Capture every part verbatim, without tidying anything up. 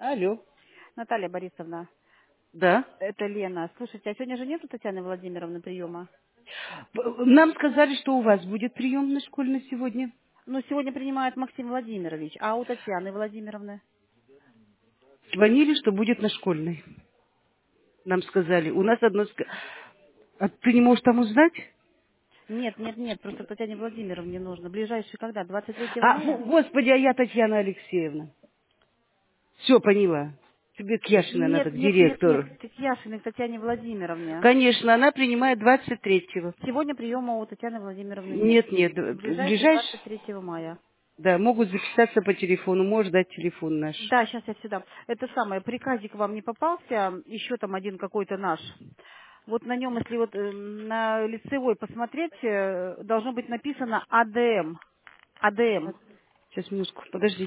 Алло. Наталья Борисовна, Да. это Лена. Слушайте, а сегодня же нету Татьяны Владимировны приема? П- Нам сказали, что у вас будет прием на школьный сегодня. Ну, сегодня принимает Максим Владимирович, а у Татьяны Владимировны? Звонили, что будет на школьной. Нам сказали. У нас одно... ск- А ты не можешь там узнать? Нет, нет, нет, просто Татьяне Владимировне нужно. Ближайший когда? двадцать третьего А, фу, мая? господи, а я Татьяна Алексеевна. Все, поняла. Тебе к Яшиной надо, Нет, к нет, нет, нет, директору. к Яшиной, к Татьяне Владимировне. Конечно, она принимает двадцать третьего. Сегодня приема у Татьяны Владимировны нет. Нет, нет. э, Ближайший двадцать Ближайший... третьего мая. Да, могут записаться по телефону. Можешь дать телефон наш. Да, сейчас я сюда. Это самое, приказик вам не попался, еще там один какой-то наш. Вот на нем, если вот э, на лицевой посмотреть, э, должно быть написано АДМ. АДМ. Сейчас, минутку, подожди.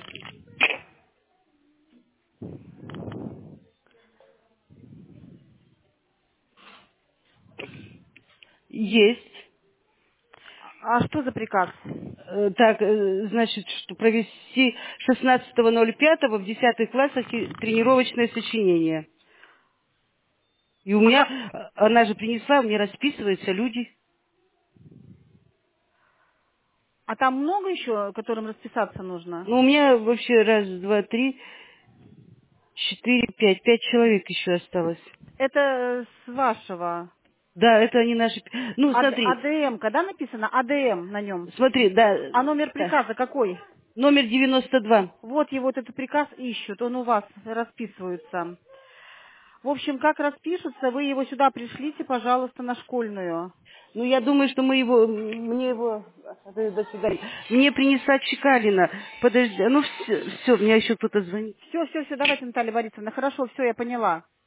Есть. А что за приказ? Э, Так, э, значит, что провести шестнадцатого ноль пятого в десятых классах и тренировочное сочинение. И у А, меня, ка- э, она же принесла, у меня расписываются люди. а там много еще, которым расписаться нужно? Ну, у меня вообще раз, два, три, четыре, пять, пять человек еще осталось. Это э, с вашего. Да, это они наши... Ну, АД- смотри, АДМ, когда написано АДМ на нем? смотри, да, А номер да. приказа какой? Номер девяносто два. Вот его вот этот приказ ищут, он у вас расписывается. В общем, как распишутся, вы его сюда пришлите, пожалуйста, на школьную. Ну, я думаю, что мы его, мне его, до до свидания. Мне принесла Чекалина. Подожди, ну все, все, мне еще кто-то звонит. Все, все, все, давайте, Наталья Борисовна. Хорошо, все, я поняла.